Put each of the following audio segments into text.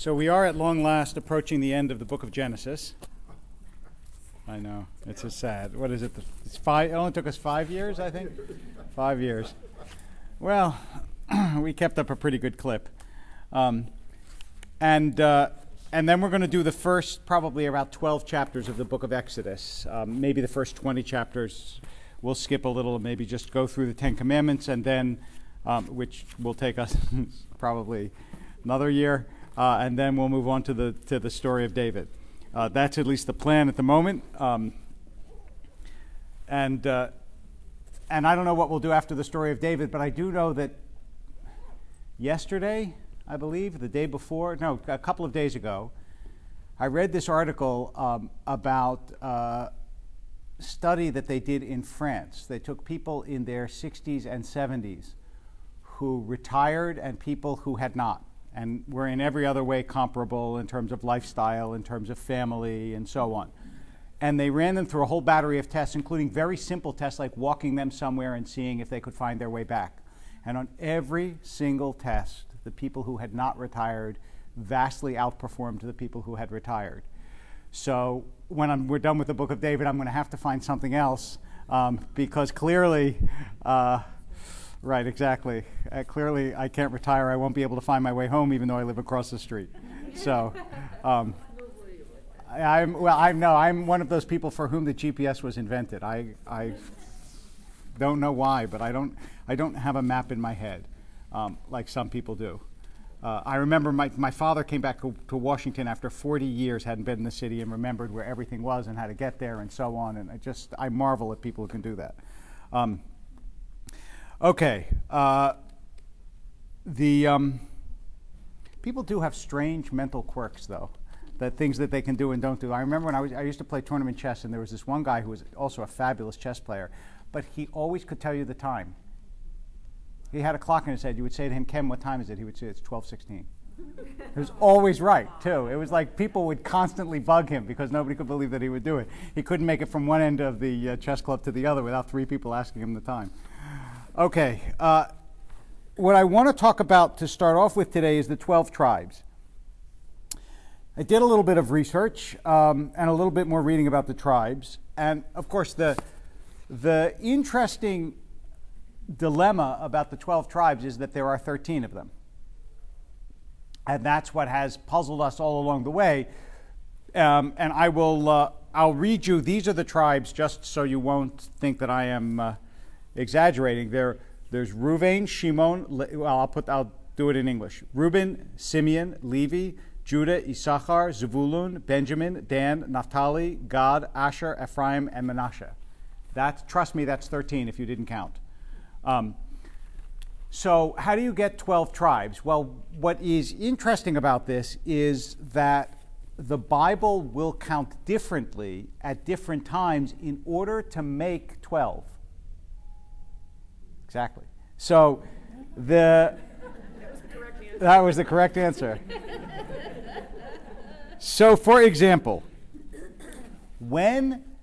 So we are at long last approaching the end of the book of Genesis. I know, it's so sad. What is it? It only took us 5 years, I think? 5 years. Well, we kept up a pretty good clip. And then we're going to do the first, probably about 12 chapters of the book of Exodus. Maybe the first 20 chapters. We'll skip a little and maybe just go through the Ten Commandments, and then, which will take us probably another year, and then we'll move on to the story of David. That's at least the plan at the moment. And I don't know what we'll do after the story of David, but I do know that yesterday, I believe, the day before, no, a couple of days ago, I read this article about a study that they did in France. They took people in their 60s and 70s who retired and people who had not, and were in every other way comparable in terms of lifestyle, in terms of family, and so on. And they ran them through a whole battery of tests, including very simple tests like walking them somewhere and seeing if they could find their way back. And on every single test, the people who had not retired vastly outperformed the people who had retired. So when we're done with the book of David, I'm going to have to find something else because clearly, right, exactly. Clearly, I can't retire. I won't be able to find my way home, even though I live across the street. So, I'm one of those people for whom the GPS was invented. I don't know why, but I don't have a map in my head like some people do. I remember my father came back to Washington after 40 years, hadn't been in the city, and remembered where everything was and how to get there and so on. And I marvel at people who can do that. Okay. People do have strange mental quirks, though, that things that they can do and don't do. I remember when I used to play tournament chess, and there was this one guy who was also a fabulous chess player, but he always could tell you the time. He had a clock in his head. You would say to him, "Ken, what time is it?" He would say, "It's 12:16." He was always right, too. It was like people would constantly bug him because nobody could believe that he would do it. He couldn't make it from one end of the chess club to the other without 3 people asking him the time. Okay. What I want to talk about to start off with today is the 12 tribes. I did a little bit of research and a little bit more reading about the tribes. And, of course, the interesting dilemma about the 12 tribes is that there are 13 of them. And that's what has puzzled us all along the way. And I'll read you, these are the tribes just so you won't think that I am exaggerating. There's Reuven, Shimon, I'll do it in English. Reuben, Simeon, Levi, Judah, Issachar, Zevulun, Benjamin, Dan, Naphtali, Gad, Asher, Ephraim, and Manasseh. Trust me, that's 13 if you didn't count. So how do you get 12 tribes? Well, what is interesting about this is that the Bible will count differently at different times in order to make 12. Exactly. So that was the correct answer. So, for example, when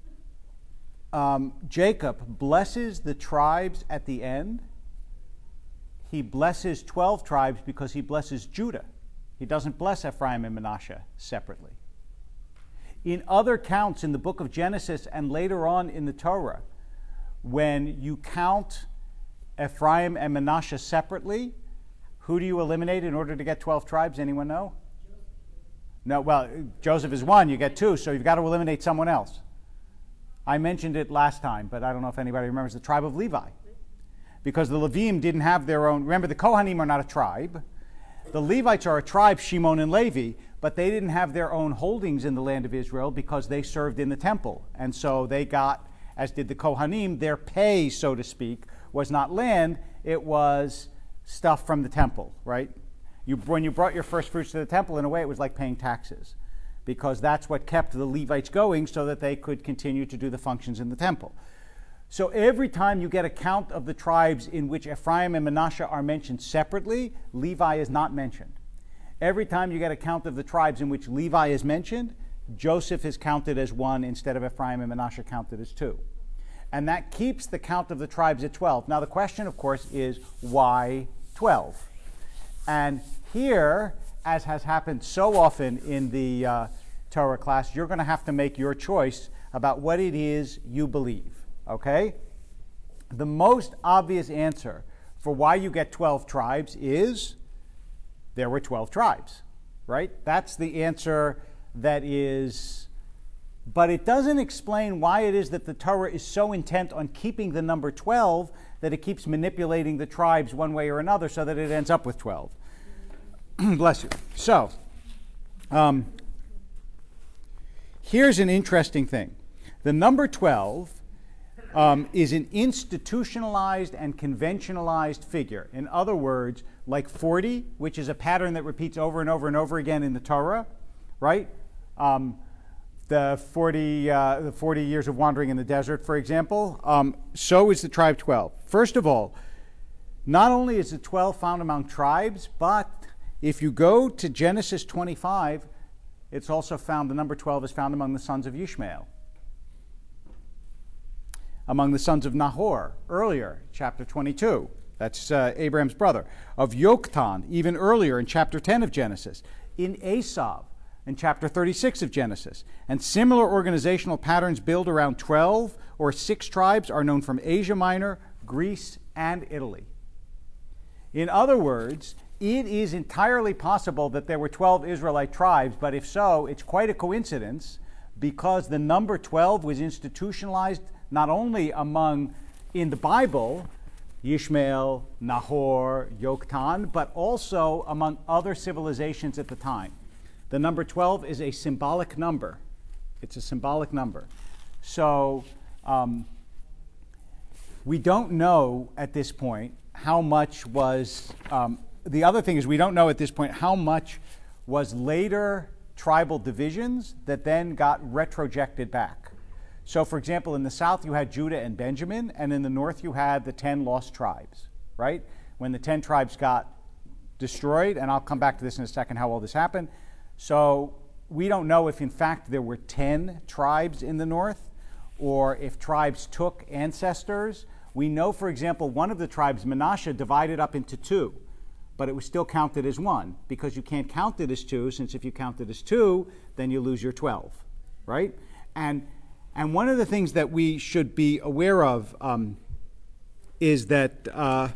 Jacob blesses the tribes at the end, he blesses 12 tribes because he blesses Judah. He doesn't bless Ephraim and Manasseh separately. In other counts in the book of Genesis and later on in the Torah, when you count Ephraim and Manasseh separately, who do you eliminate in order to get 12 tribes? Anyone know? No, well, Joseph is one, you get 2, so you've got to eliminate someone else. I mentioned it last time, but I don't know if anybody remembers the tribe of Levi. Because the Levim didn't have their own. Remember, the Kohanim are not a tribe. The Levites are a tribe, Shimon and Levi, but they didn't have their own holdings in the land of Israel because they served in the temple. And so they got, as did the Kohanim, their pay, so to speak, was not land, it was stuff from the temple, right? When you brought your first fruits to the temple, in a way, it was like paying taxes, because that's what kept the Levites going so that they could continue to do the functions in the temple. So every time you get a count of the tribes in which Ephraim and Manasseh are mentioned separately, Levi is not mentioned. Every time you get a count of the tribes in which Levi is mentioned, Joseph is counted as 1 instead of Ephraim and Manasseh counted as 2. And that keeps the count of the tribes at 12. Now the question, of course, is why 12? And here, as has happened so often in the Torah class, you're going to have to make your choice about what it is you believe, okay? The most obvious answer for why you get 12 tribes is there were 12 tribes, right? That's the answer that is, but it doesn't explain why it is that the Torah is so intent on keeping the number 12 that it keeps manipulating the tribes one way or another so that it ends up with 12. Bless you. So, here's an interesting thing. The number 12 is an institutionalized and conventionalized figure. In other words, like 40, which is a pattern that repeats over and over and over again in the Torah, right? The 40 years of wandering in the desert, for example. So is the tribe 12. First of all, not only is the 12 found among tribes, but if you go to Genesis 25, it's also found, the number 12 is found among the sons of Ishmael. Among the sons of Nahor, earlier, chapter 22. That's Abraham's brother. Of Yoktan, even earlier in chapter 10 of Genesis. In Esav, in chapter 36 of Genesis. And similar organizational patterns built around 12 or 6 tribes are known from Asia Minor, Greece, and Italy. In other words, it is entirely possible that there were 12 Israelite tribes, but if so, it's quite a coincidence because the number 12 was institutionalized not only among, in the Bible, Ishmael, Nahor, Yoktan, but also among other civilizations at the time. The number 12 is a symbolic number. It's a symbolic number. So we don't know at this point how much was, the other thing is we don't know at this point how much was later tribal divisions that then got retrojected back. So for example, in the south you had Judah and Benjamin, and in the north you had the 10 lost tribes, right? When the 10 tribes got destroyed, and I'll come back to this in a second how all this happened. So we don't know if in fact there were 10 tribes in the north, or if tribes took ancestors. We know, for example, one of the tribes, Manasseh, divided up into 2, but it was still counted as 1, because you can't count it as 2, since if you count it as 2, then you lose your 12, right? And one of the things that we should be aware of is that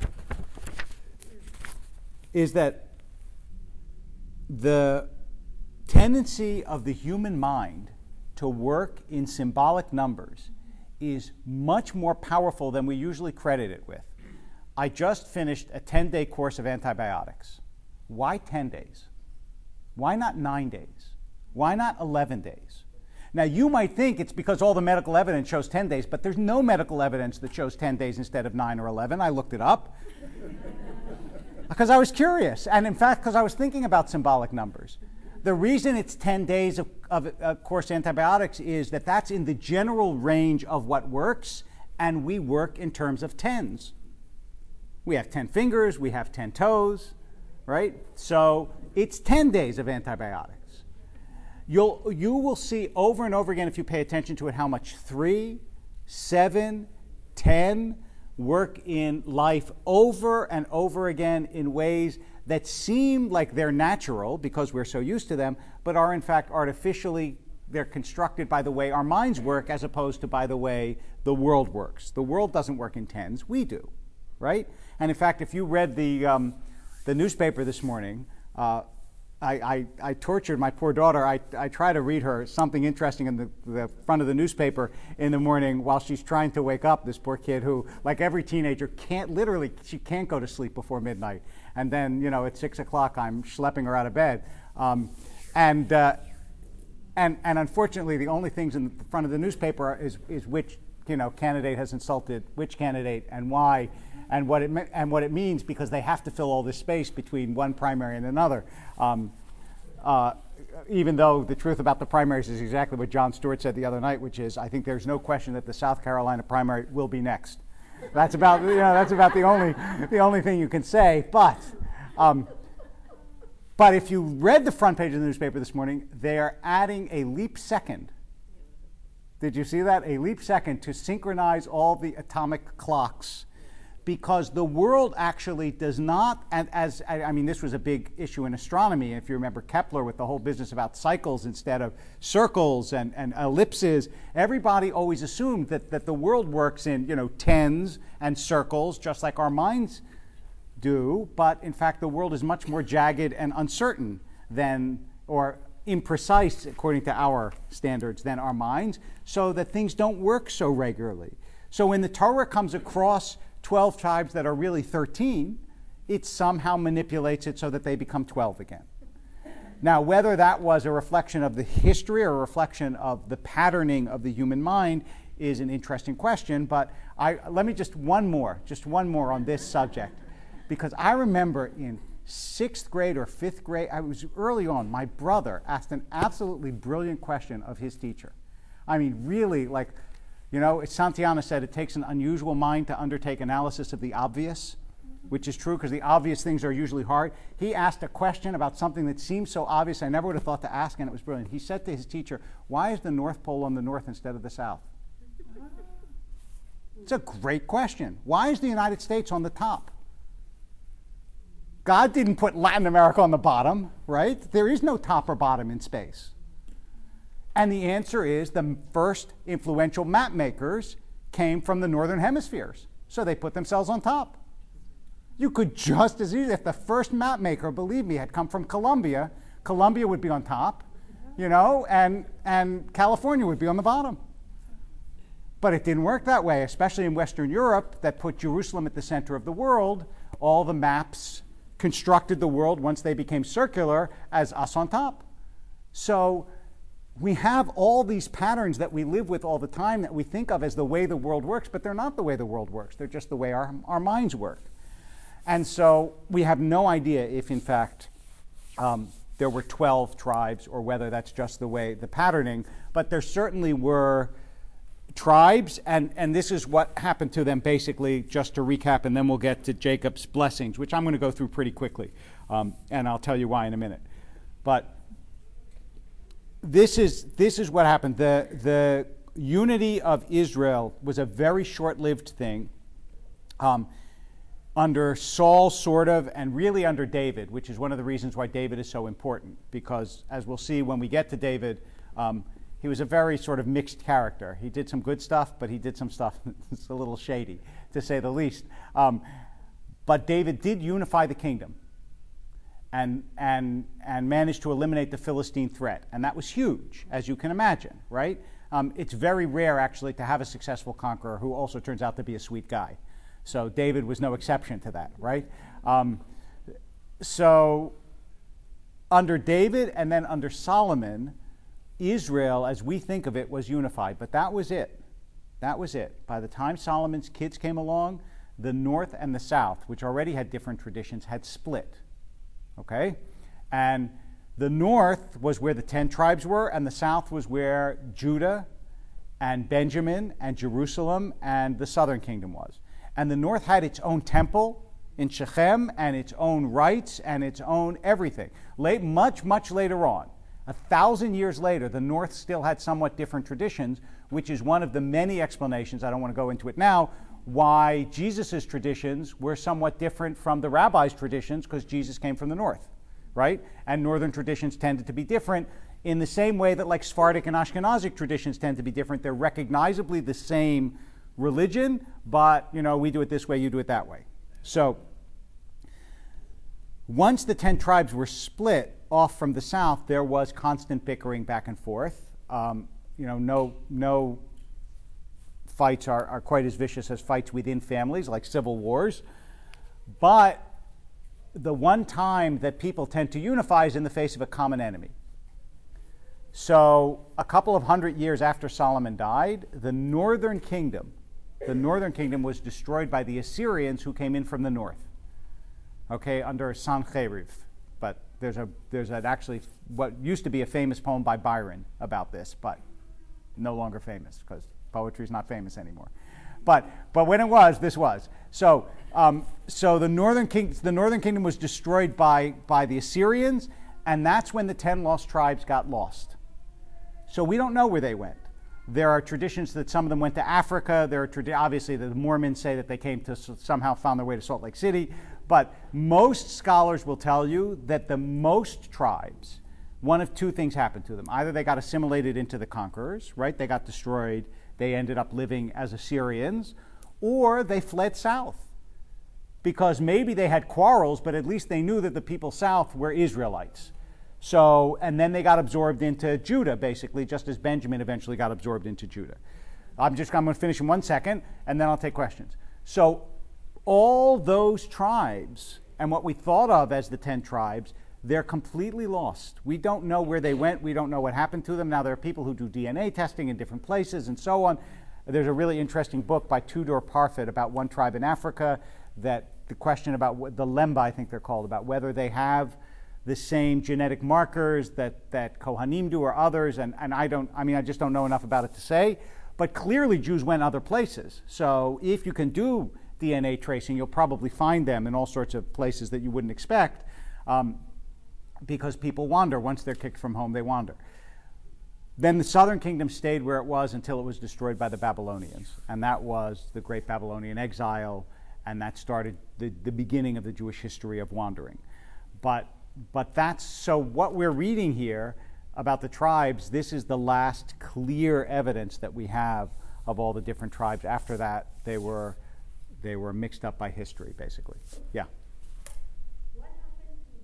the tendency of the human mind to work in symbolic numbers is much more powerful than we usually credit it with. I just finished a 10-day course of antibiotics. Why 10 days? Why not 9 days? Why not 11 days? Now, you might think it's because all the medical evidence shows 10 days, but there's no medical evidence that shows 10 days instead of 9 or 11. I looked it up because I was curious, and in fact, because I was thinking about symbolic numbers. The reason it's 10 days of course antibiotics is that that's in the general range of what works, and we work in terms of tens. We have 10 fingers, we have 10 toes, right? So it's 10 days of antibiotics. You will see over and over again, if you pay attention to it, how much 3, 7, 10 work in life over and over again in ways that seem like they're natural because we're so used to them, but are in fact artificially, they're constructed by the way our minds work as opposed to by the way the world works. The world doesn't work in tens, we do, right? And in fact, if you read the newspaper this morning, I tortured my poor daughter. I try to read her something interesting in the front of the newspaper in the morning while she's trying to wake up, this poor kid who, like every teenager, she can't go to sleep before midnight. And then, at 6 o'clock, I'm schlepping her out of bed. And unfortunately, the only things in the front of the newspaper is which, candidate has insulted which candidate and why, and what it means, because they have to fill all this space between one primary and another. Even though the truth about the primaries is exactly what Jon Stewart said the other night, which is, I think there's no question that the South Carolina primary will be next. That's about the only thing you can say. But if you read the front page of the newspaper this morning, they are adding a leap second. Did you see that? A leap second to synchronize all the atomic clocks because the world actually does not, and I mean, this was a big issue in astronomy. If you remember Kepler with the whole business about cycles instead of circles and ellipses, everybody always assumed that the world works in, tens and circles, just like our minds do. But in fact, the world is much more jagged and uncertain than, or imprecise according to our standards, than our minds, so that things don't work so regularly. So when the Torah comes across 12 tribes that are really 13, it somehow manipulates it so that they become 12 again. Now, whether that was a reflection of the history or a reflection of the patterning of the human mind is an interesting question, but let me just one more on this subject, because I remember in 6th grade or 5th grade, I was early on, my brother asked an absolutely brilliant question of his teacher. I mean, really, like, Santayana said it takes an unusual mind to undertake analysis of the obvious, which is true because the obvious things are usually hard. He asked a question about something that seemed so obvious I never would have thought to ask, and it was brilliant. He said to his teacher, "Why is the North Pole on the north instead of the south?" It's a great question. Why is the United States on the top? God didn't put Latin America on the bottom, right? There is no top or bottom in space. And the answer is the first influential map makers came from the northern hemispheres. So they put themselves on top. You could just as easily, if the first map maker, believe me, had come from Colombia, Colombia would be on top, and California would be on the bottom. But it didn't work that way, especially in Western Europe that put Jerusalem at the center of the world. All the maps constructed the world once they became circular as us on top. So we have all these patterns that we live with all the time that we think of as the way the world works, but they're not the way the world works. They're just the way our minds work. And so we have no idea if, in fact, there were 12 tribes or whether that's just the way, the patterning, but there certainly were tribes, and this is what happened to them basically, just to recap, and then we'll get to Jacob's blessings, which I'm going to go through pretty quickly, and I'll tell you why in a minute. But this is what happened. The unity of Israel was a very short-lived thing under Saul, sort of, and really under David, which is one of the reasons why David is so important, because as we'll see when we get to David, he was a very sort of mixed character. He did some good stuff, but he did some stuff that's a little shady, to say the least. But David did unify the kingdom and managed to eliminate the Philistine threat. And that was huge, as you can imagine, right? It's very rare, actually, to have a successful conqueror who also turns out to be a sweet guy. So David was no exception to that, right? So under David and then under Solomon, Israel, as we think of it, was unified. But that was it. That was it. By the time Solomon's kids came along, the north and the south, which already had different traditions, had split. Okay? And the north was where the 10 tribes were, and the south was where Judah and Benjamin and Jerusalem and the southern kingdom was. And the north had its own temple in Shechem and its own rites and its own everything. Much later on, 1,000 years later, the north still had somewhat different traditions, which is one of the many explanations, I don't want to go into it now, why Jesus' traditions were somewhat different from the rabbis' traditions, because Jesus came from the north, right? And northern traditions tended to be different in the same way that like Sephardic and Ashkenazic traditions tend to be different. They're recognizably the same religion, but we do it this way, you do it that way. So once the 10 tribes were split off from the south, there was constant bickering back and forth. No fights are quite as vicious as fights within families, like civil wars. But the one time that people tend to unify is in the face of a common enemy. So a couple of hundred years after Solomon died, the northern kingdom was destroyed by the Assyrians who came in from the north, okay, under Sancherib. But there's actually what used to be a famous poem by Byron about this, but no longer famous because poetry is not famous anymore. But when it was, this was. So the northern kingdom was destroyed by the Assyrians, and that's when the 10 lost tribes got lost. So we don't know where they went. There are traditions that some of them went to Africa. There are obviously the Mormons say that they came to somehow found their way to Salt Lake City. But most scholars will tell you that the most tribes, one of two things happened to them. Either they got assimilated into the conquerors, right? They got destroyed. They ended up living as Assyrians, or they fled south because maybe they had quarrels, but at least they knew that the people south were Israelites. So, and then they got absorbed into Judah, basically, just as Benjamin eventually got absorbed into Judah. I'm going to finish in 1 second, and then I'll take questions. So, all those tribes, and what we thought of as the 10 tribes, they're completely lost. We don't know where they went. We don't know what happened to them. Now, there are people who do DNA testing in different places and so on. There's a really interesting book by Tudor Parfit about one tribe in Africa, that the question about the Lemba, I think they're called, about whether they have the same genetic markers that Kohanim do or others, and I just don't know enough about it to say. But clearly Jews went other places. So if you can do DNA tracing, you'll probably find them in all sorts of places that you wouldn't expect, because people wander. Once they're kicked from home, they wander. Then the southern kingdom stayed where it was until it was destroyed by the Babylonians, and that was the Great Babylonian Exile, and that started the beginning of the Jewish history of wandering. But that's, so what we're reading here about the tribes, this is the last clear evidence that we have of all the different tribes. After that, they were mixed up by history, basically. Yeah. What happened to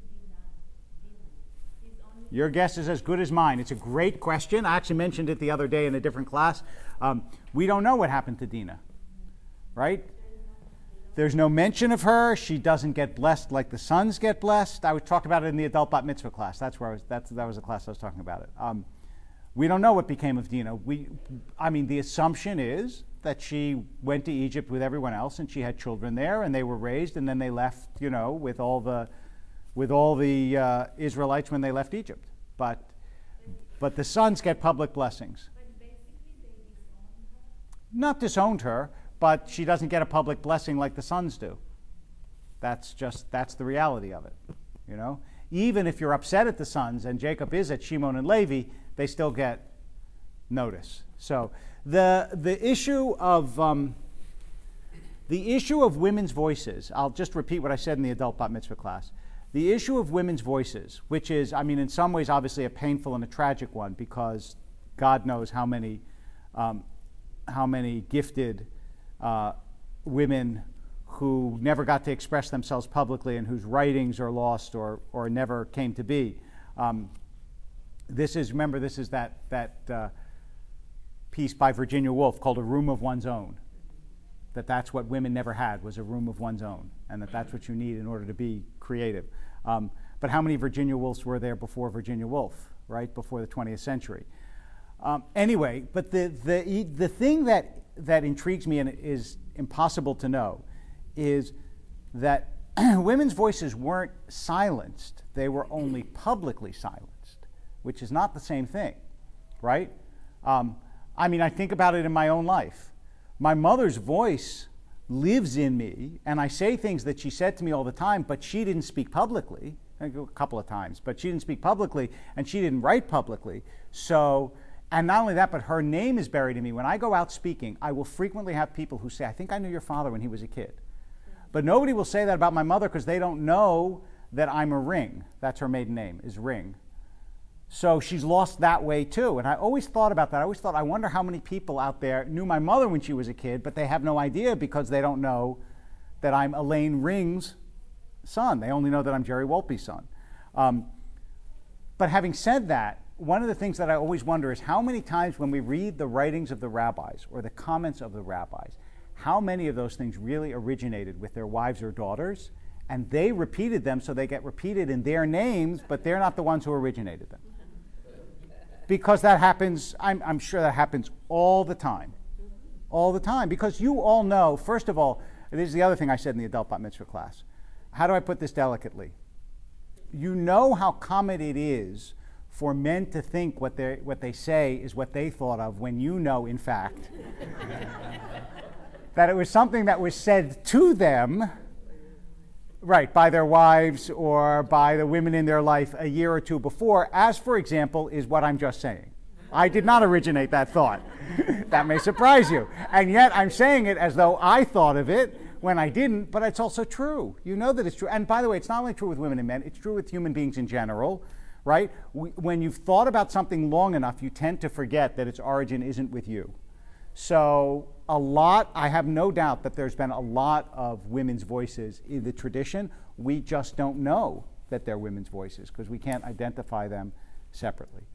Dinah? He's only Your guess is as good as mine. It's a great question. I actually mentioned it the other day in a different class. We don't know what happened to Dinah, right? There's no mention of her. She doesn't get blessed like the sons get blessed. I talked about it in the adult bat mitzvah class. That was the class I was talking about it. We don't know what became of Dinah. The assumption is that she went to Egypt with everyone else, and she had children there, and they were raised, and then they left, with all the Israelites when they left Egypt. But the sons get public blessings. But basically they disowned her. Not disowned her, but she doesn't get a public blessing like the sons do. That's the reality of it, Even if you're upset at the sons, and Jacob is at Shimon and Levi, they still get notice. So the issue of women's voices, I'll just repeat what I said in the adult bat mitzvah class. The issue of women's voices, which is, in some ways, obviously a painful and a tragic one, because God knows how many gifted women who never got to express themselves publicly and whose writings are lost or never came to be. This is that piece by Virginia Woolf called A Room of One's Own. That's what women never had, was a room of one's own, and that's what you need in order to be creative. But how many Virginia Woolfs were there before Virginia Woolf, right, before the 20th century? Anyway, but the thing that intrigues me and is impossible to know is that women's voices weren't silenced. They were only publicly silenced, which is not the same thing, right? I think about it in my own life. My mother's voice lives in me, and I say things that she said to me all the time, but she didn't speak publicly. A couple of times, but she didn't speak publicly, and she didn't write publicly. So, and not only that, but her name is buried in me. When I go out speaking, I will frequently have people who say, I think I knew your father when he was a kid. But nobody will say that about my mother because they don't know that I'm a Ring. That's her maiden name, is Ring. So she's lost that way too. And I always thought about that. I wonder how many people out there knew my mother when she was a kid, but they have no idea because they don't know that I'm Elaine Ring's son. They only know that I'm Jerry Wolpe's son. But having said that, one of the things that I always wonder is how many times when we read the writings of the rabbis or the comments of the rabbis, how many of those things really originated with their wives or daughters, and they repeated them so they get repeated in their names, but they're not the ones who originated them. Because that happens, I'm sure that happens all the time. All the time. Because you all know, first of all, this is the other thing I said in the adult bat mitzvah class. How do I put this delicately? You know how common it is for men to think what they say is what they thought of when you know, in fact, that it was something that was said to them, right, by their wives or by the women in their life a year or two before, as, for example, is what I'm just saying. I did not originate that thought. That may surprise you. And yet I'm saying it as though I thought of it when I didn't, but it's also true. You know that it's true. And by the way, it's not only true with women and men, it's true with human beings in general, right? When you've thought about something long enough, you tend to forget that its origin isn't with you. So I have no doubt that there's been a lot of women's voices in the tradition. We just don't know that they're women's voices because we can't identify them separately,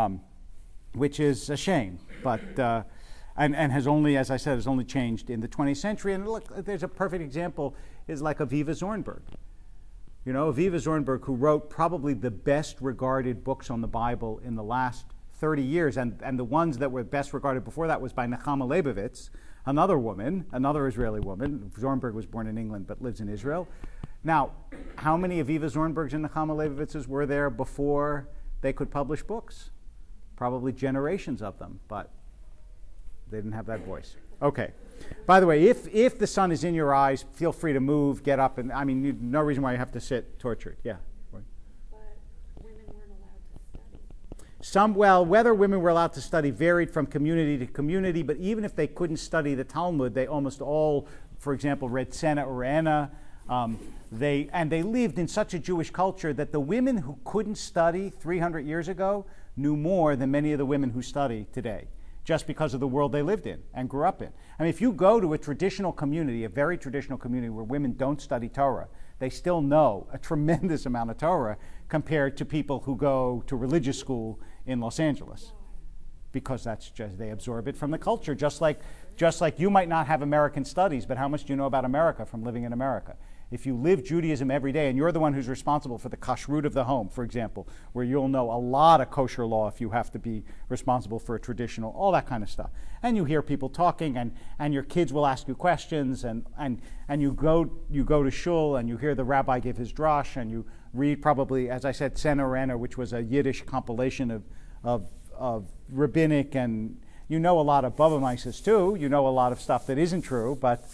which is a shame. But and has only, as I said, has only changed in the 20th century. And look, there's a perfect example is like Aviva Zornberg. You know, Aviva Zornberg, who wrote probably the best regarded books on the Bible in the last 30 years, and the ones that were best regarded before that was by Nechama Leibovitz, another woman, another Israeli woman. Zornberg was born in England but lives in Israel. Now, how many Aviva Zornbergs and Nechama Leibovitzes were there before they could publish books? Probably generations of them, but they didn't have that voice. Okay. By the way, if the sun is in your eyes, feel free to move, get up, and I mean, no reason why you have to sit tortured. Yeah. But women weren't allowed to study. Whether women were allowed to study varied from community to community, but even if they couldn't study the Talmud, they almost all, for example, read Sena or Anna. They lived in such a Jewish culture that the women who couldn't study 300 years ago knew more than many of the women who study today, just because of the world they lived in and grew up in. I mean, if you go to a traditional community, a very traditional community where women don't study Torah, they still know a tremendous amount of Torah compared to people who go to religious school in Los Angeles. Because that's just, they absorb it from the culture, just like you might not have American studies, but how much do you know about America from living in America? If you live Judaism every day, and you're the one who's responsible for the kashrut of the home, for example, where you'll know a lot of kosher law if you have to be responsible for a traditional, all that kind of stuff. And you hear people talking, and your kids will ask you questions, and you go to shul, and you hear the rabbi give his drash, and you read probably, as I said, Sena Rena, which was a Yiddish compilation of rabbinic, and you know a lot of Bava Mises too. You know a lot of stuff that isn't true, but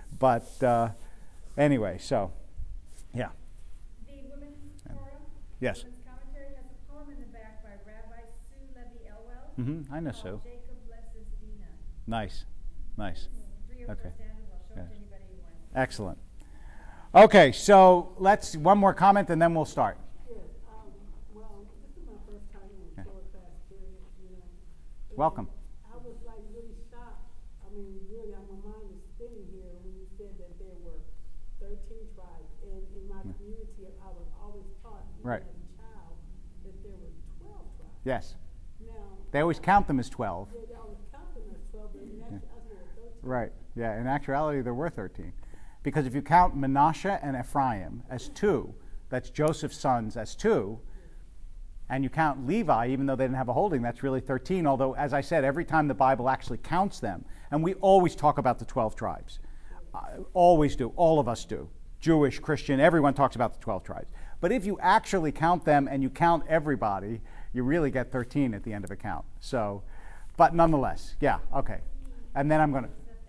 anyway, so, yeah. The Women's Torah, yes. Women's Commentary has a poem in the back by Rabbi Sue Levy Elwell. I know Sue. Jacob Blesses Dinah. Nice. 3 or 4 Okay. stanzas. I'll show it Yes. to anybody who wants. Excellent. Okay, so one more comment and then we'll start. Yes, well, this is my first time in Yeah. Torah class period, you know. And Welcome. I was like really shocked. I mean, really, my mind was spinning here when you said that there were 13 tribes. And in my community, I was always taught, even Right. as a child, that there were 12 tribes. Yes. Now, They always count them as 12. they always count them as 12, but in actuality, there were 13. Right. Yeah, in actuality, there were 13. Because if you count Manasseh and Ephraim as 2, that's Joseph's sons as 2, and you count Levi, even though they didn't have a holding, that's really 13. Although, as I said, every time the Bible actually counts them, and we always talk about the 12 tribes. Always do. All of us do. Jewish, Christian, everyone talks about the 12 tribes. But if you actually count them and you count everybody, you really get 13 at the end of a count. So, but nonetheless, yeah, okay. And then I'm going to...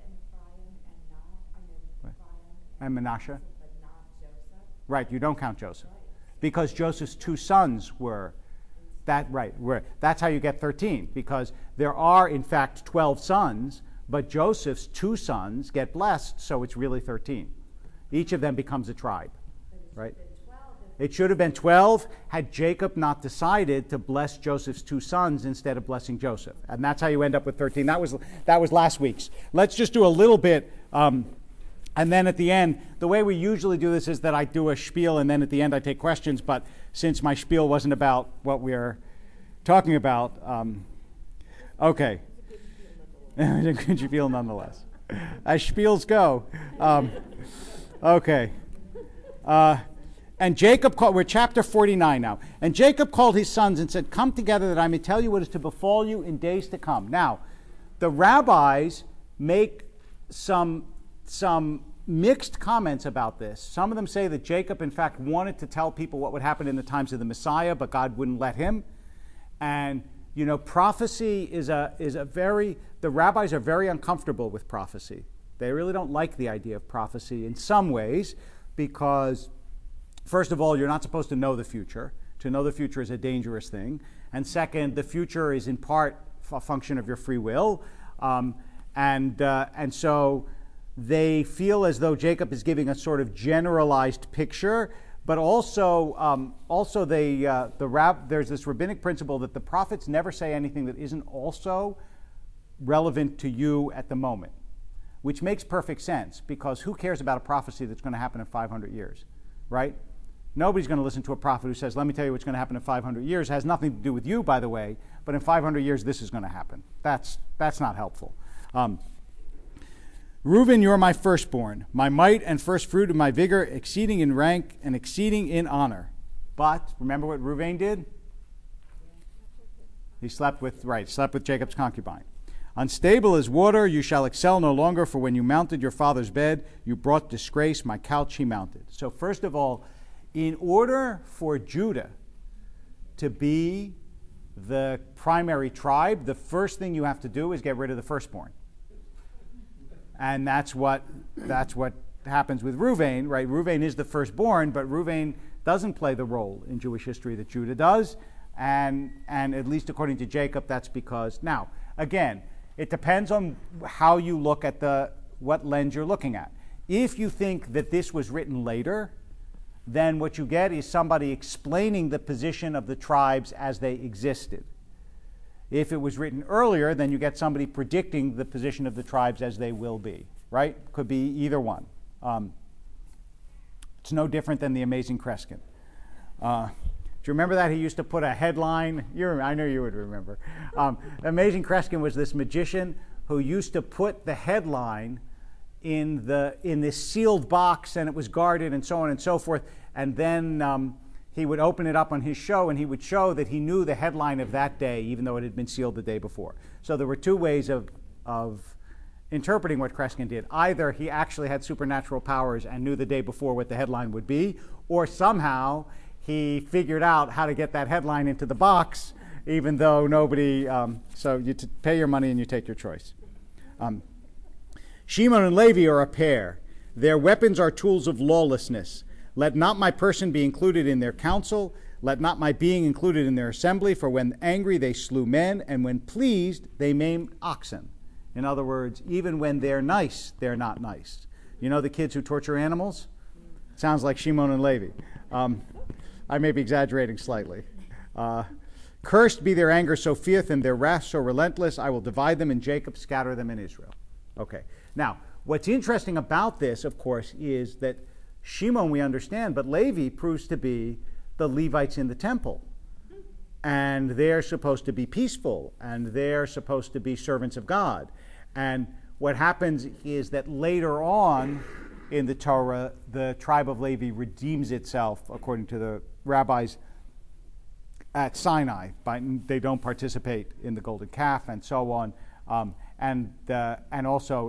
And Manasseh? But not Joseph. Right, you don't count Joseph. Because Joseph's 2 sons were that's how you get 13, because there are in fact 12 sons, but Joseph's 2 sons get blessed, so it's really 13. Each of them becomes a tribe, right? It should have been 12 had Jacob not decided to bless Joseph's 2 sons instead of blessing Joseph. And that's how you end up with 13. That was last week's. Let's just do a little bit, and then at the end, the way we usually do this is that I do a spiel, and then at the end I take questions. But since my spiel wasn't about what we're talking about, okay. It's a good spiel nonetheless. As spiels go. Okay. And Jacob called, we're chapter 49 now. And Jacob called his sons and said, "Come together that I may tell you what is to befall you in days to come." Now, the rabbis make some mixed comments about this. Some of them say that Jacob, in fact, wanted to tell people what would happen in the times of the Messiah, but God wouldn't let him. And, prophecy the rabbis are very uncomfortable with prophecy. They really don't like the idea of prophecy in some ways because, first of all, you're not supposed to know the future. To know the future is a dangerous thing. And second, the future is in part a function of your free will. And so they feel as though Jacob is giving a sort of generalized picture, but also there's this rabbinic principle that the prophets never say anything that isn't also relevant to you at the moment, which makes perfect sense, because who cares about a prophecy that's going to happen in 500 years, right? Nobody's going to listen to a prophet who says, let me tell you what's going to happen in 500 years. It has nothing to do with you, by the way, but in 500 years this is going to happen. That's not helpful. Reuben, you're my firstborn, my might and first fruit of my vigor, exceeding in rank and exceeding in honor. But remember what Reuben did? He slept with Jacob's concubine. Unstable as water, you shall excel no longer, for when you mounted your father's bed, you brought disgrace, my couch he mounted. So first of all, in order for Judah to be the primary tribe, the first thing you have to do is get rid of the firstborn. And that's what happens with Reuven, right? Reuven is the firstborn, but Reuven doesn't play the role in Jewish history that Judah does. And at least according to Jacob, that's because, now, again, it depends on how you look at what lens you're looking at. If you think that this was written later, then what you get is somebody explaining the position of the tribes as they existed. If it was written earlier, then you get somebody predicting the position of the tribes as they will be, right? Could be either one. It's no different than the Amazing Kreskin. Do you remember that? He used to put a headline. I know you would remember. Amazing Kreskin was this magician who used to put the headline in this sealed box, and it was guarded and so on and so forth. And then he would open it up on his show, and he would show that he knew the headline of that day, even though it had been sealed the day before. So there were two ways of interpreting what Kreskin did. Either he actually had supernatural powers and knew the day before what the headline would be, or somehow he figured out how to get that headline into the box, even though nobody... so you pay your money and you take your choice. Shimon and Levi are a pair. Their weapons are tools of lawlessness. Let not my person be included in their council. Let not my being included in their assembly. For when angry they slew men, and when pleased they maimed oxen. In other words, even when they're nice, they're not nice. You know the kids who torture animals? Sounds like Shimon and Levi. I may be exaggerating slightly. Cursed be their anger so fierce and their wrath so relentless. I will divide them in Jacob, scatter them in Israel. Okay. Now, what's interesting about this, of course, is that Shimon we understand, but Levi proves to be the Levites in the temple. And they're supposed to be peaceful, and they're supposed to be servants of God. And what happens is that later on in the Torah, the tribe of Levi redeems itself, according to the rabbis, at Sinai. They don't participate in the golden calf and so on. And also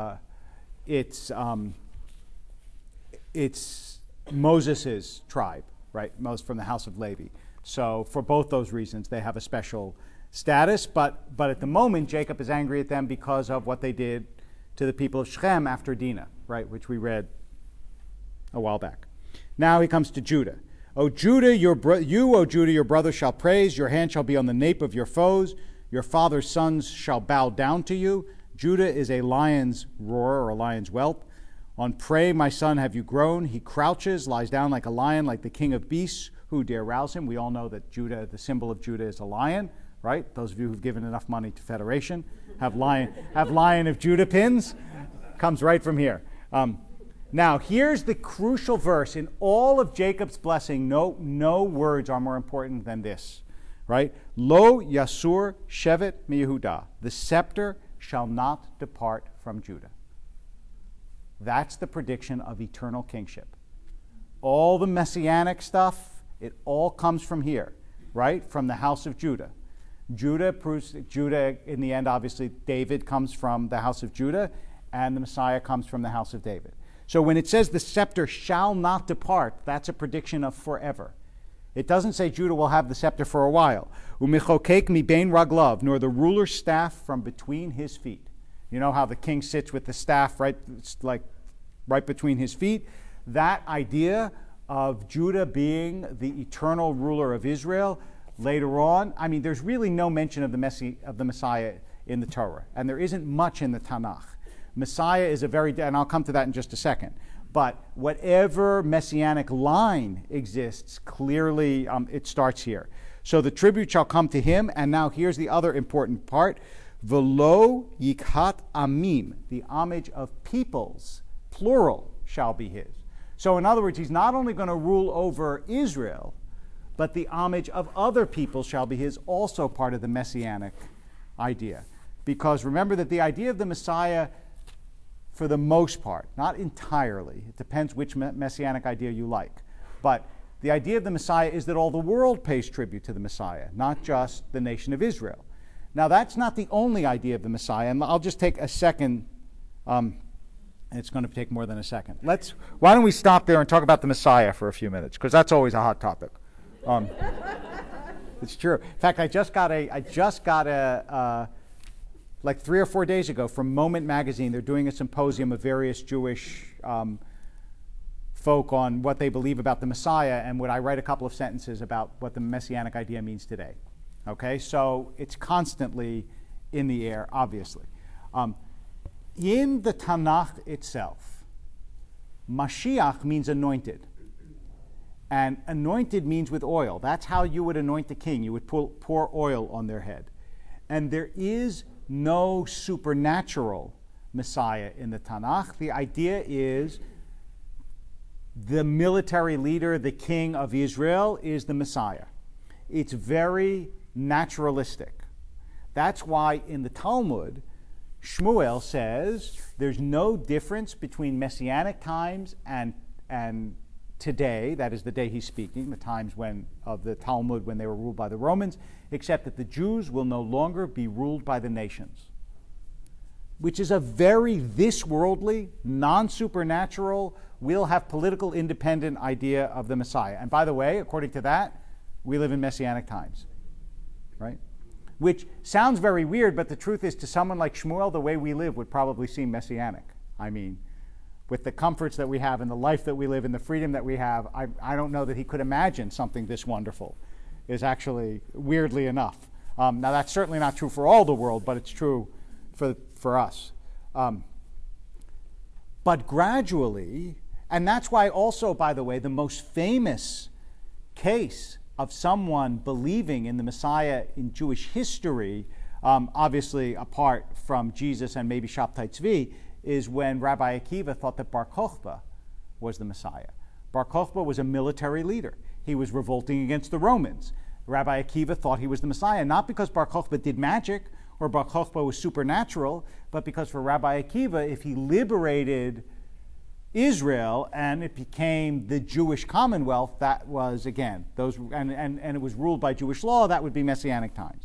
it's Moses' tribe, right? Most from the house of Levi. So for both those reasons, they have a special status. But at the moment, Jacob is angry at them because of what they did to the people of Shechem after Dinah, right? Which we read a while back. Now he comes to Judah. O Judah, your brother shall praise. Your hand shall be on the nape of your foes. Your father's sons shall bow down to you. Judah is a lion's roar or a lion's whelp. On prey, my son, have you grown? He crouches, lies down like a lion, like the king of beasts. Who dare rouse him? We all know that Judah, the symbol of Judah, is a lion, right? Those of you who've given enough money to Federation have Lion of Judah pins. Comes right from here. Now, here's the crucial verse. In all of Jacob's blessing, no words are more important than this, right? Lo yasur shevet mi-Yehudah. The scepter shall not depart from Judah. That's the prediction of eternal kingship. All the messianic stuff, it all comes from here, right? From the house of Judah. Judah, in the end, obviously, David comes from the house of Judah, and the Messiah comes from the house of David. So when it says the scepter shall not depart, that's a prediction of forever. It doesn't say Judah will have the scepter for a while. Umichokek mi bein raglav, nor the ruler's staff from between his feet. You know how the king sits with the staff right between his feet? That idea of Judah being the eternal ruler of Israel Later on, I mean, there's really no mention of the Messiah in the Torah, and there isn't much in the Tanakh. Messiah is and I'll come to that in just a second, but whatever messianic line exists, clearly it starts here. So the tribute shall come to him, and now here's the other important part. Velo yikhat amim, the homage of peoples, plural, shall be his. So in other words, he's not only going to rule over Israel, but the homage of other people shall be his, also part of the messianic idea. Because remember that the idea of the Messiah, for the most part, not entirely, it depends which messianic idea you like, but the idea of the Messiah is that all the world pays tribute to the Messiah, not just the nation of Israel. Now, that's not the only idea of the Messiah, and I'll just take a second. It's going to take more than a second. Why don't we stop there and talk about the Messiah for a few minutes, because that's always a hot topic. It's true. In fact, I just got a like 3 or 4 days ago from Moment Magazine. They're doing a symposium of various Jewish folk on what they believe about the Messiah, and would I write a couple of sentences about what the messianic idea means today. Okay, so it's constantly in the air, obviously. In the Tanakh itself, Mashiach means anointed. And anointed means with oil. That's how you would anoint the king. You would pour oil on their head. And there is no supernatural Messiah in the Tanakh. The idea is the military leader, the king of Israel, is the Messiah. It's very naturalistic. That's why in the Talmud, Shmuel says there's no difference between messianic times and today, that is the day he's speaking, the times of the Talmud when they were ruled by the Romans, except that the Jews will no longer be ruled by the nations, which is a very this-worldly, non-supernatural, we'll have political independent idea of the Messiah. And by the way, according to that, we live in messianic times, right? Which sounds very weird, but the truth is, to someone like Shmuel, the way we live would probably seem messianic. I mean, with the comforts that we have and the life that we live and the freedom that we have, I don't know that he could imagine something this wonderful, is actually weirdly enough. Now, that's certainly not true for all the world, but it's true for us. But gradually, and that's why also, by the way, the most famous case of someone believing in the Messiah in Jewish history, obviously apart from Jesus and maybe Shabtai Tzvi, is when Rabbi Akiva thought that Bar Kokhba was the Messiah. Bar Kokhba was a military leader. He was revolting against the Romans. Rabbi Akiva thought he was the Messiah, not because Bar Kokhba did magic or Bar Kokhba was supernatural, but because for Rabbi Akiva, if he liberated Israel and it became the Jewish Commonwealth, that was, again, and it was ruled by Jewish law, that would be Messianic times.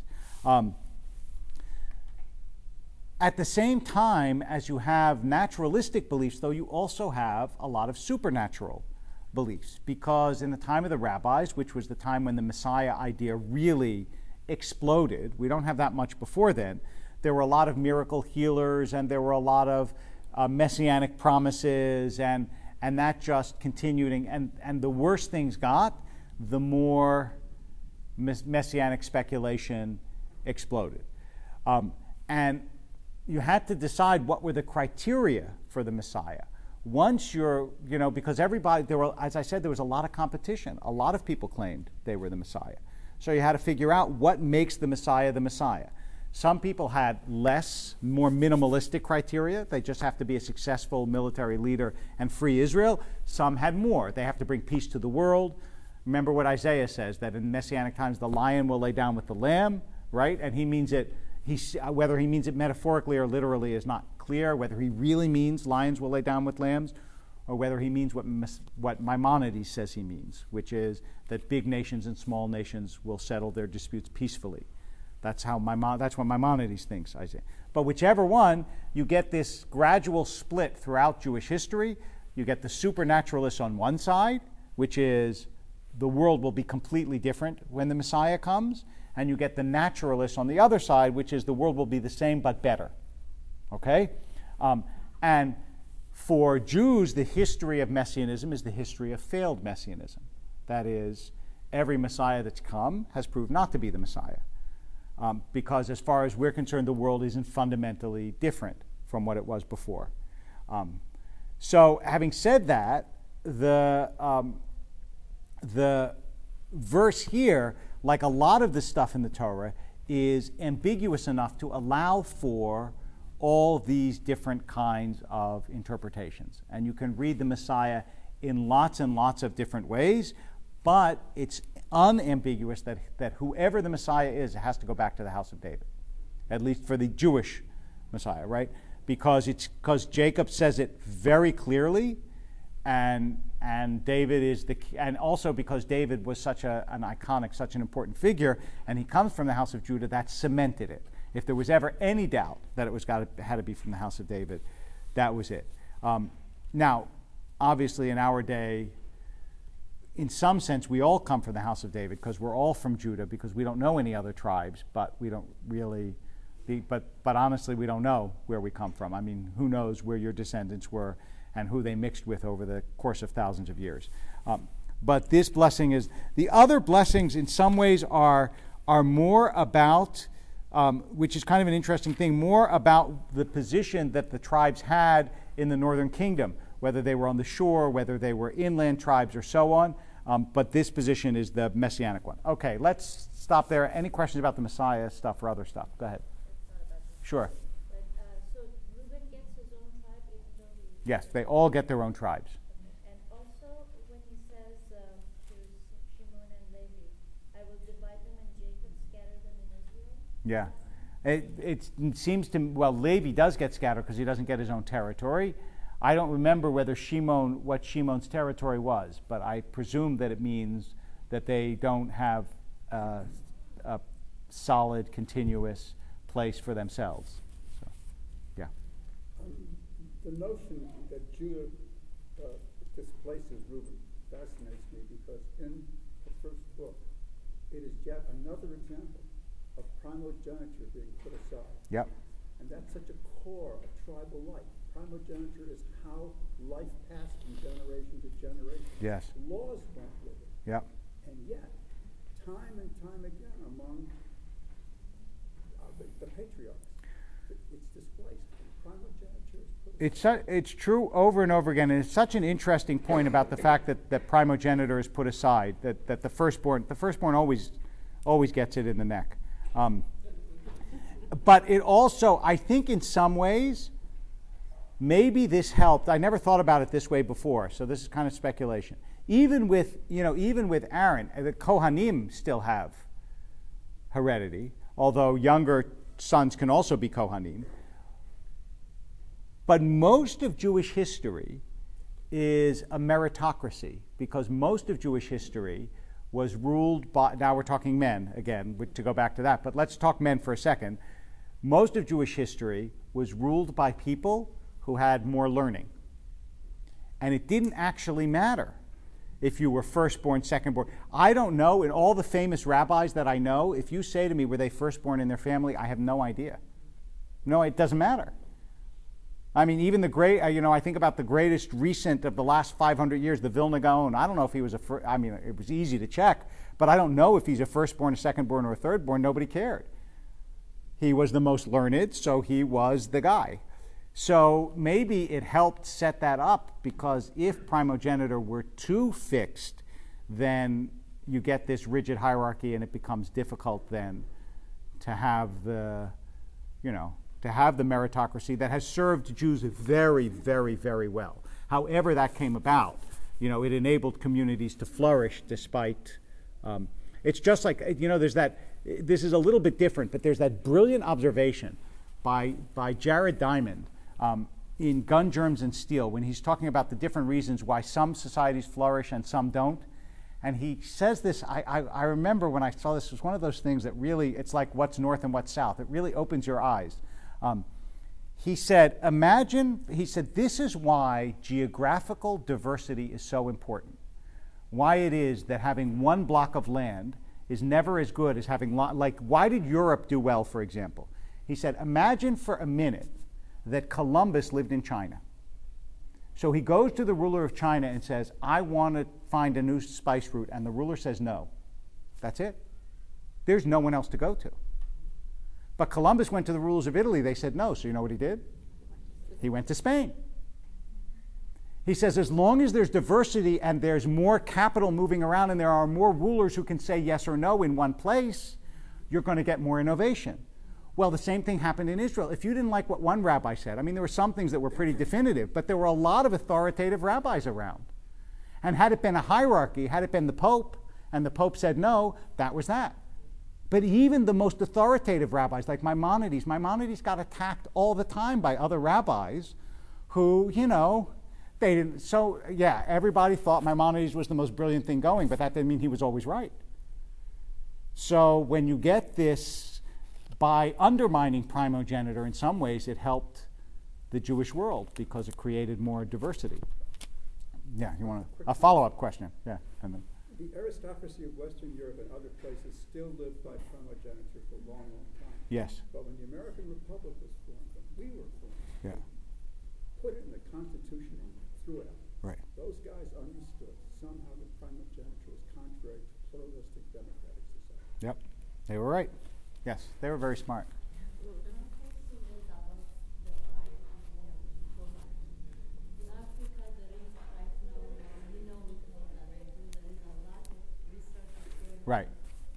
At the same time as you have naturalistic beliefs, though, you also have a lot of supernatural beliefs, because in the time of the rabbis, which was the time when the Messiah idea really exploded, we don't have that much before then, there were a lot of miracle healers and there were a lot of messianic promises, and that just continued, and the worse things got, the more messianic speculation exploded. And you had to decide what were the criteria for the Messiah. Once because everybody, as I said, there was a lot of competition. A lot of people claimed they were the Messiah. So you had to figure out what makes the Messiah the Messiah. Some people had more minimalistic criteria. They just have to be a successful military leader and free Israel. Some had more. They have to bring peace to the world. Remember what Isaiah says, that in Messianic times the lion will lay down with the lamb, right? And he means it, whether he means it metaphorically or literally is not clear, whether he really means lions will lay down with lambs, or whether he means what Maimonides says he means, which is that big nations and small nations will settle their disputes peacefully. That's what Maimonides thinks, Isaiah. But whichever one, you get this gradual split throughout Jewish history. You get the supernaturalists on one side, which is the world will be completely different when the Messiah comes, and you get the naturalists on the other side, which is the world will be the same but better. Okay? And for Jews, the history of Messianism is the history of failed Messianism. That is, every Messiah that's come has proved not to be the Messiah. Because as far as we're concerned, the world isn't fundamentally different from what it was before. So having said that, the verse here, like a lot of the stuff in the Torah, is ambiguous enough to allow for all these different kinds of interpretations. And you can read the Messiah in lots and lots of different ways, but it's unambiguous that whoever the Messiah is, it has to go back to the house of David, at least for the Jewish Messiah, right? Because Jacob says it very clearly, and David is and also because David was such an iconic, such an important figure, and he comes from the house of Judah, that cemented it. If there was ever any doubt that it had to be from the house of David, that was it. Now, obviously, in our day, in some sense, we all come from the house of David because we're all from Judah, because we don't know any other tribes, but we don't really. But honestly, we don't know where we come from. I mean, who knows where your descendants were and who they mixed with over the course of thousands of years. But this blessing is, the other blessings in some ways are more about, which is kind of an interesting thing, more about the position that the tribes had in the northern kingdom, whether they were on the shore, whether they were inland tribes or so on. But this position is the messianic one. Okay, let's stop there. Any questions about the Messiah stuff or other stuff? Go ahead. Sure. But, so Reuben gets his own tribe even though he... Yes, they all get their own tribes. And also when he says to Shimon and Levi, I will divide them and Jacob scatter them in Israel? Yeah. It seems to, well, Levi does get scattered because he doesn't get his own territory. I don't remember what Shimon's territory was, but I presume that it means that they don't have a solid, continuous place for themselves. So, yeah. The notion that Judah displaces Reuben fascinates me because in the first book, it is yet another example of primogeniture being put aside. Yep. And that's such a core of tribal life. Primogeniture is how life passed from generation to generation. Yes. Laws went with it. Yep. And yet, time and time again among the patriarchs, it's displaced. Primogeniture is put aside. It's true over and over again, and it's such an interesting point about the fact that primogeniture is put aside, that the firstborn always gets it in the neck. But it also, I think in some ways, maybe this helped. I never thought about it this way before, so this is kind of speculation. Even with Aaron, the Kohanim still have heredity, although younger sons can also be Kohanim. But most of Jewish history is a meritocracy, because most of Jewish history was ruled by, now we're talking men again, to go back to that, but let's talk men for a second. Most of Jewish history was ruled by people who had more learning. And it didn't actually matter if you were firstborn, secondborn. I don't know, in all the famous rabbis that I know, if you say to me, were they firstborn in their family, I have no idea. No, it doesn't matter. I mean, even the great, I think about the greatest recent of the last 500 years, the Vilna Gaon. I don't know if he was it was easy to check, but I don't know if he's a firstborn, a secondborn, or a thirdborn. Nobody cared. He was the most learned, so he was the guy. So maybe it helped set that up, because if primogeniture were too fixed, then you get this rigid hierarchy, and it becomes difficult then to have the meritocracy that has served Jews very, very, very well. However that came about, it enabled communities to flourish despite. It's just like, there's that. This is a little bit different, but there's that brilliant observation by Jared Diamond in Gun, Germs, and Steel, when he's talking about the different reasons why some societies flourish and some don't. And he says this, I remember when I saw this, it was one of those things that really, it's like what's north and what's south. It really opens your eyes. He said, this is why geographical diversity is so important. Why it is that having one block of land is never as good as having, why did Europe do well, for example? He said, imagine for a minute that Columbus lived in China. So he goes to the ruler of China and says, I want to find a new spice route, and the ruler says no. That's it. There's no one else to go to. But Columbus went to the rulers of Italy. They said no. So you know what he did? He went to Spain. He says, as long as there's diversity and there's more capital moving around and there are more rulers who can say yes or no in one place, you're going to get more innovation. Well, the same thing happened in Israel. If you didn't like what one rabbi said, I mean, there were some things that were pretty definitive, but there were a lot of authoritative rabbis around. And had it been a hierarchy, had it been the Pope, and the Pope said no, that was that. But even the most authoritative rabbis, like Maimonides got attacked all the time by other rabbis who, they didn't. So, yeah, everybody thought Maimonides was the most brilliant thing going, but that didn't mean he was always right. So when you get this, by undermining primogeniture, in some ways it helped the Jewish world because it created more diversity. Yeah, you want a follow-up question? Yeah. And then. The aristocracy of Western Europe and other places still lived by primogeniture for a long, long time. Yes. But when the American Republic was formed, when we were formed, yeah, put it in the Constitution and threw it out. Right. Those guys understood somehow that primogeniture was contrary to pluralistic democratic society. Yep, they were right. Yes, they were very smart. Right.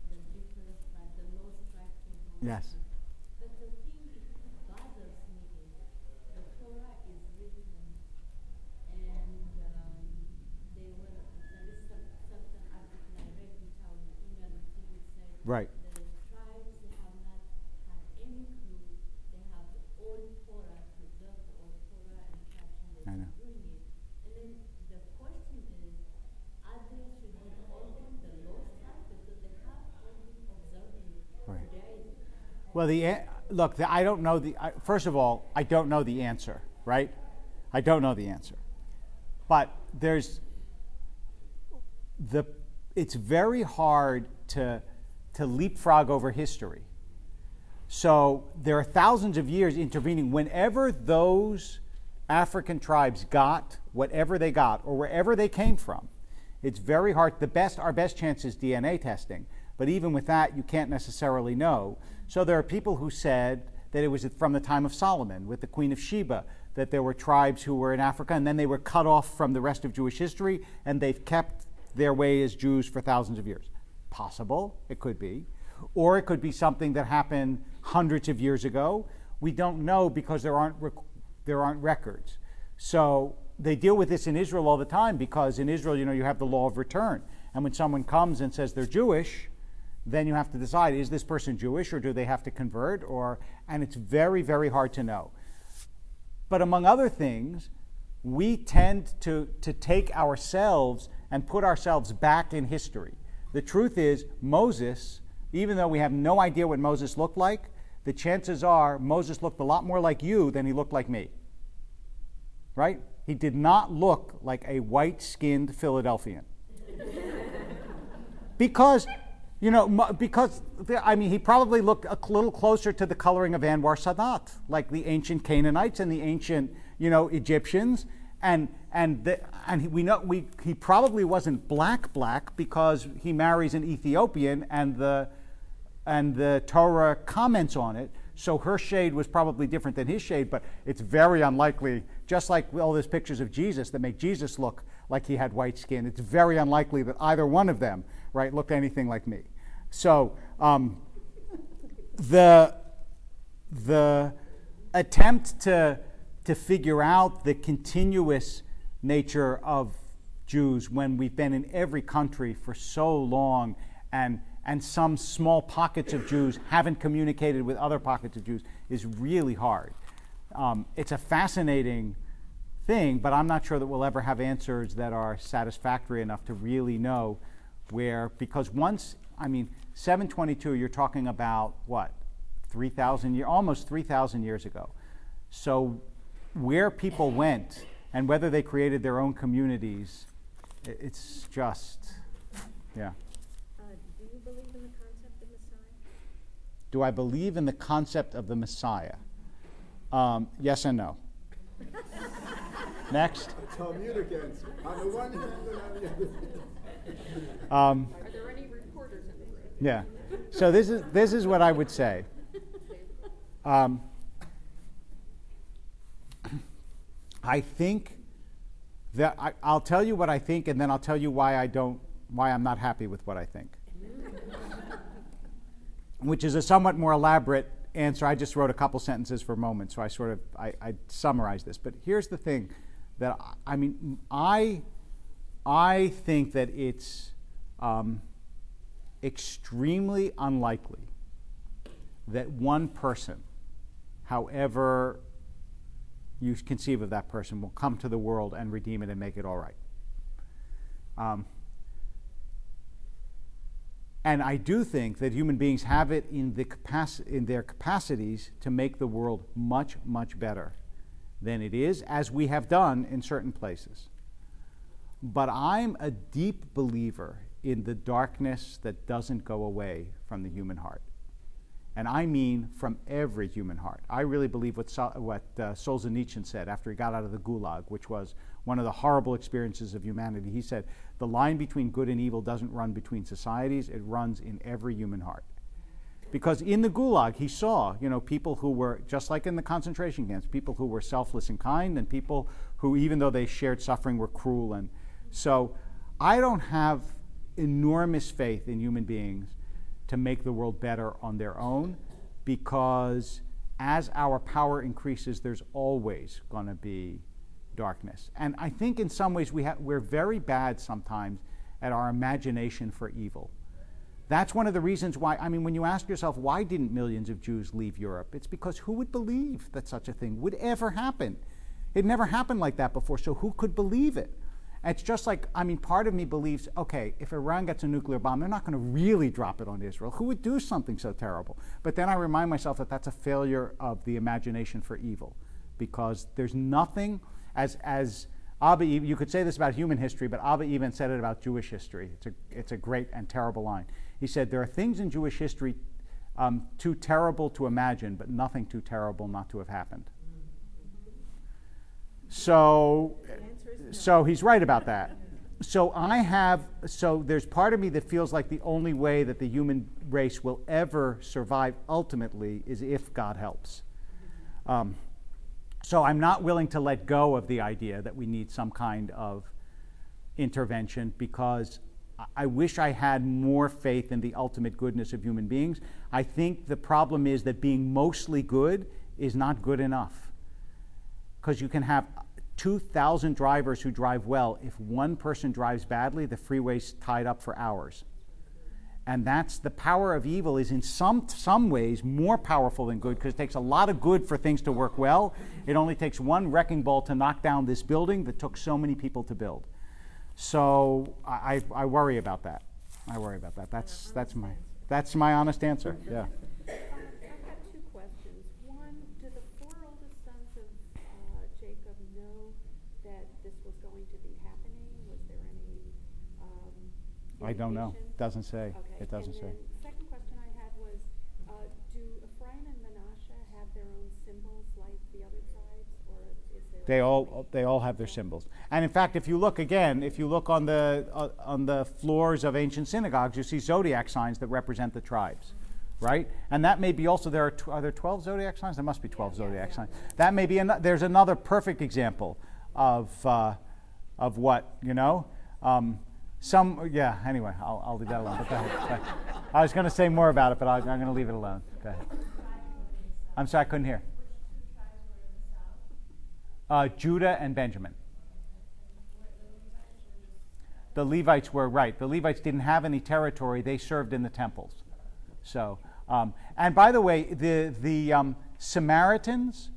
Yes. But the thing that bothers me is the Torah is written, and there is certain article I read which I will email it to you. It said Right. the tribes, they have not had any clue. They have the old Torah, preserved the old Torah, and caption I know. doing it. And then the question is, are they should we call them the lost tribe because they have only observing Right. Judaism? Well, I don't know first of all, I don't know the answer, right? I don't know the answer. But it's very hard to leapfrog over history. So there are thousands of years intervening. Whenever those African tribes got whatever they got or wherever they came from, it's very hard. Our best chance is DNA testing. But even with that, you can't necessarily know. So there are people who said that it was from the time of Solomon with the Queen of Sheba, that there were tribes who were in Africa and then they were cut off from the rest of Jewish history and they've kept their way as Jews for thousands of years. Possible, it could be. Or it could be something that happened hundreds of years ago. We don't know because there aren't records. So they deal with this in Israel all the time because in Israel, you have the law of return. And when someone comes and says they're Jewish, then you have to decide, is this person Jewish or do they have to convert? And it's very, very hard to know. But among other things, we tend to take ourselves and put ourselves back in history. The truth is, Moses, even though we have no idea what Moses looked like, the chances are Moses looked a lot more like you than he looked like me. Right? He did not look like a white-skinned Philadelphian. Because he probably looked a little closer to the coloring of Anwar Sadat, like the ancient Canaanites and the ancient, Egyptians, and he probably wasn't black because he marries an Ethiopian, and the Torah comments on it. So her shade was probably different than his shade, but it's very unlikely. Just like all those pictures of Jesus that make Jesus look like he had white skin, it's very unlikely that either one of them, right, looked anything like me. So the attempt to figure out the continuous nature of Jews when we've been in every country for so long and some small pockets of Jews haven't communicated with other pockets of Jews is really hard. It's a fascinating thing, but I'm not sure that we'll ever have answers that are satisfactory enough to really know where, because 722, you're talking about what, 3,000 years, almost 3,000 years ago. So where people went and whether they created their own communities, it's just, yeah. Do you believe in the concept of Messiah? Do I believe in the concept of the Messiah? Yes and no. Next. Talmud against on the one hand and on the other. Are there any reporters in the room? Yeah. So this is what I would say. I think that I'll tell you what I think, and then I'll tell you why I'm not happy with what I think. Which is a somewhat more elaborate answer. I just wrote a couple sentences for a moment, so I summarized this. But here's the thing that I think that it's extremely unlikely that one person, however you conceive of that person, will come to the world and redeem it and make it all right. And I do think that human beings have it in their capacities to make the world much, much better than it is, as we have done in certain places. But I'm a deep believer in the darkness that doesn't go away from the human heart. And I mean from every human heart. I really believe what Solzhenitsyn said after he got out of the Gulag, which was one of the horrible experiences of humanity. He said, the line between good and evil doesn't run between societies, it runs in every human heart. Because in the Gulag, he saw, people who were, just like in the concentration camps, people who were selfless and kind, and people who, even though they shared suffering, were cruel. And so I don't have enormous faith in human beings to make the world better on their own, because as our power increases, there's always going to be darkness. And I think in some ways we're very bad sometimes at our imagination for evil. That's one of the reasons why, when you ask yourself, why didn't millions of Jews leave Europe? It's because who would believe that such a thing would ever happen? It never happened like that before, so who could believe it? And it's just like, part of me believes, okay, if Iran gets a nuclear bomb, they're not going to really drop it on Israel. Who would do something so terrible? But then I remind myself that that's a failure of the imagination for evil, because there's nothing, as Abba, you could say this about human history, but Abba even said it about Jewish history. It's a great and terrible line. He said, there are things in Jewish history too terrible to imagine, but nothing too terrible not to have happened. So he's right about that. So there's part of me that feels like the only way that the human race will ever survive ultimately is if God helps. So I'm not willing to let go of the idea that we need some kind of intervention, because I wish I had more faith in the ultimate goodness of human beings. I think the problem is that being mostly good is not good enough. Because you can have 2,000 drivers who drive well. If one person drives badly, the freeway's tied up for hours. And that's the power of evil, is in some ways more powerful than good, because it takes a lot of good for things to work well. It only takes one wrecking ball to knock down this building that took so many people to build. So I worry about that. I worry about that. That's my honest answer. Yeah. I have two questions. One, do the four oldest sons of Jacob know that this was going to be happening? Was there any I don't know. indication? Doesn't say. Okay. It doesn't say. And then second question I had was, do Ephraim and Manasseh have their own symbols like the other tribes, or is there? They all have their symbols. And in fact, if you look on the floors of ancient synagogues, you see zodiac signs that represent the tribes, right? And that may be also, are there 12 zodiac signs? There must be 12 zodiac signs. That may be, there's another perfect example of what, anyway, I'll leave that alone. But go ahead. I was going to say more about it, but I'm going to leave it alone. Go ahead. I'm sorry, I couldn't hear. Judah and Benjamin. The Levites were right. The Levites didn't have any territory. They served in the temples. So, and by the way, the Samaritans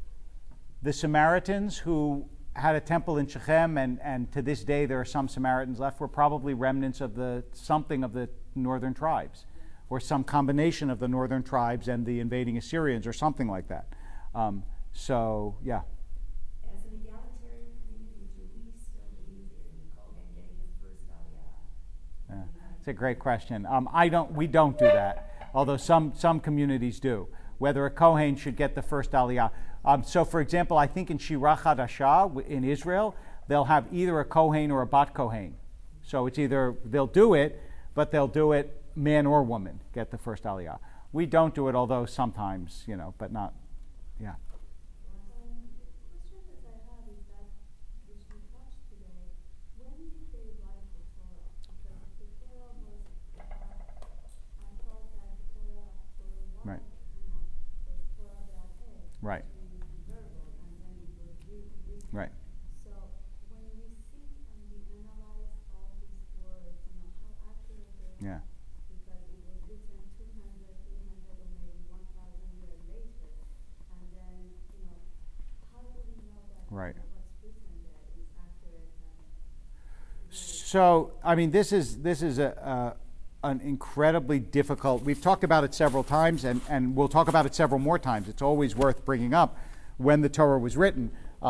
who had a temple in Shechem, and to this day there are some Samaritans left, were probably remnants of something of the northern tribes, or some combination of the northern tribes and the invading Assyrians, or something like that. So, yeah. As an egalitarian community, do we still believe in Kohen getting his first aliyah? It's a great question. We don't do that, although some communities do. Whether a Kohen should get the first aliyah. So, for example, I think in Shirah Hadashah in Israel, they'll have either a Kohen or a Bat Kohen. So it's either they'll do it, but they'll do it man or woman get the first aliyah. We don't do it, although sometimes, but not, yeah. Question that I have is that, which we touched today, when did they write the Torah? Because if the Torah was, I thought that the Torah for a while, Right. Was Torah Ba'al-Peh, Right. which means verbal, and then it was written. Right. So when we sit and we analyze all these words, how accurate they Yeah. are, because it was written 200, 300, or maybe 1,000 years later, and then, how do we know that Right. what's written there is accurate and So, I mean, this is an incredibly difficult. We've talked about it several times, and we'll talk about it several more times. It's always worth bringing up when the Torah was written.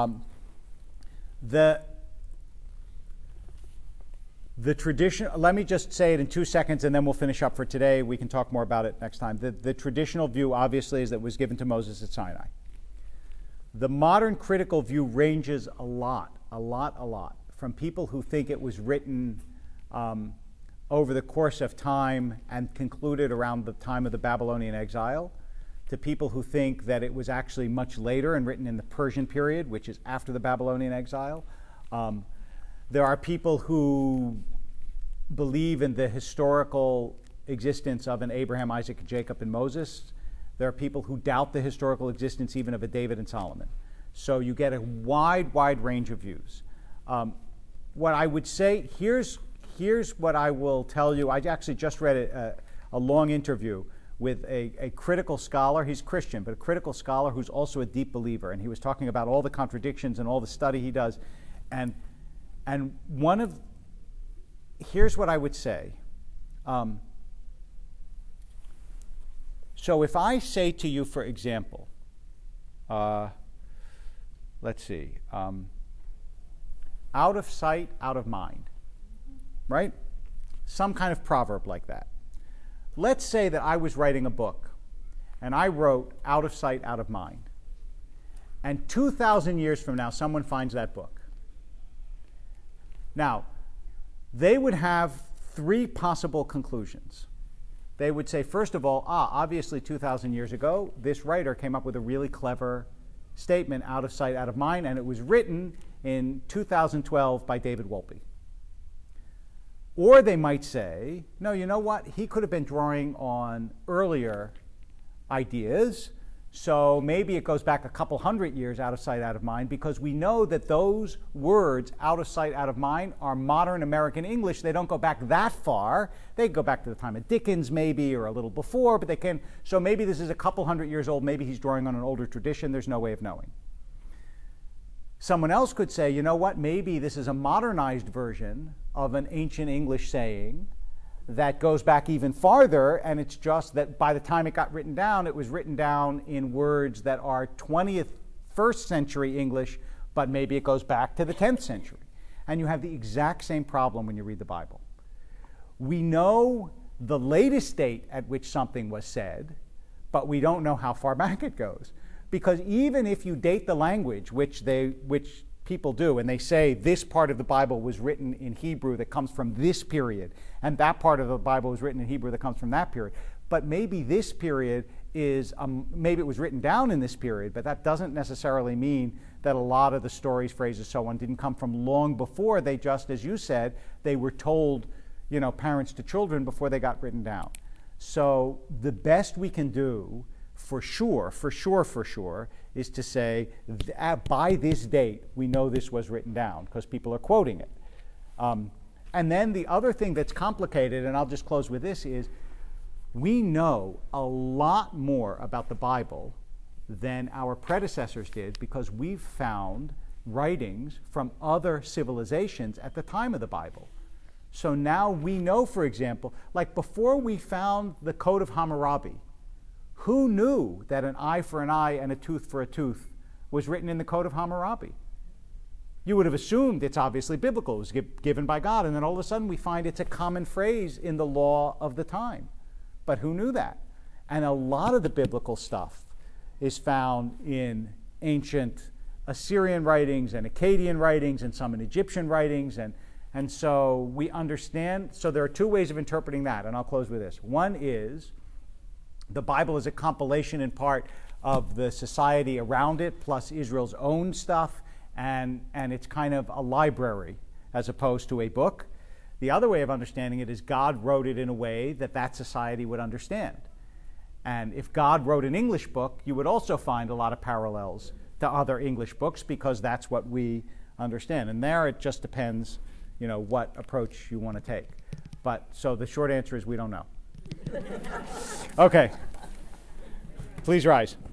The tradition. Let me just say it in 2 seconds, and then we'll finish up for today. We can talk more about it next time. The traditional view, obviously, is that it was given to Moses at Sinai. The modern critical view ranges a lot, from people who think it was written over the course of time and concluded around the time of the Babylonian exile, to people who think that it was actually much later and written in the Persian period, which is after the Babylonian exile. There are people who believe in the historical existence of an Abraham, Isaac, Jacob, and Moses. There are people who doubt the historical existence even of a David and Solomon. So you get a wide range of views. What I would say, here's what I will tell you. I actually just read a long interview with a critical scholar. He's Christian, but a critical scholar who's also a deep believer. And he was talking about all the contradictions and all the study he does. And here's what I would say. So if I say to you, for example, let's see, out of sight, out of mind, right? Some kind of proverb like that. Let's say that I was writing a book, and I wrote out of sight, out of mind. And 2,000 years from now, someone finds that book. Now, they would have 3 possible conclusions. They would say, first of all, obviously 2,000 years ago, this writer came up with a really clever statement, out of sight, out of mind, and it was written in 2012 by David Wolpe. Or they might say, no, you know what? He could have been drawing on earlier ideas, so maybe it goes back a couple hundred years, out of sight, out of mind, because we know that those words, out of sight, out of mind, are modern American English. They don't go back that far. They go back to the time of Dickens, maybe, or a little before, but they can. So maybe this is a couple hundred years old. Maybe he's drawing on an older tradition. There's no way of knowing. Someone else could say, you know what? Maybe this is a modernized version of an ancient English saying that goes back even farther, and it's just that by the time it got written down, it was written down in words that are 21st century English, but maybe it goes back to the 10th century. And you have the exact same problem when you read the Bible. We know the latest date at which something was said, but we don't know how far back it goes. Because even if you date the language, which people do, and they say this part of the Bible was written in Hebrew that comes from this period, and that part of the Bible was written in Hebrew that comes from that period. But maybe this period is, maybe it was written down in this period, but that doesn't necessarily mean that a lot of the stories, phrases, so on, didn't come from long before. They just, as you said, they were told, parents to children before they got written down. So the best we can do, for sure, is to say, by this date, we know this was written down, because people are quoting it. And then the other thing that's complicated, and I'll just close with this, is we know a lot more about the Bible than our predecessors did, because we've found writings from other civilizations at the time of the Bible. So now we know, for example, like before we found the Code of Hammurabi, who knew that an eye for an eye and a tooth for a tooth was written in the Code of Hammurabi? You would have assumed it's obviously biblical. It was given by God. And then all of a sudden we find it's a common phrase in the law of the time. But who knew that? And a lot of the biblical stuff is found in ancient Assyrian writings and Akkadian writings and some in Egyptian writings. And so we understand, so there are two ways of interpreting that, and I'll close with this. One is the Bible is a compilation in part of the society around it, plus Israel's own stuff, and it's kind of a library as opposed to a book. The other way of understanding it is God wrote it in a way that that society would understand. And if God wrote an English book, you would also find a lot of parallels to other English books because that's what we understand. And there it just depends, what approach you want to take. But so the short answer is we don't know. Okay. Please rise.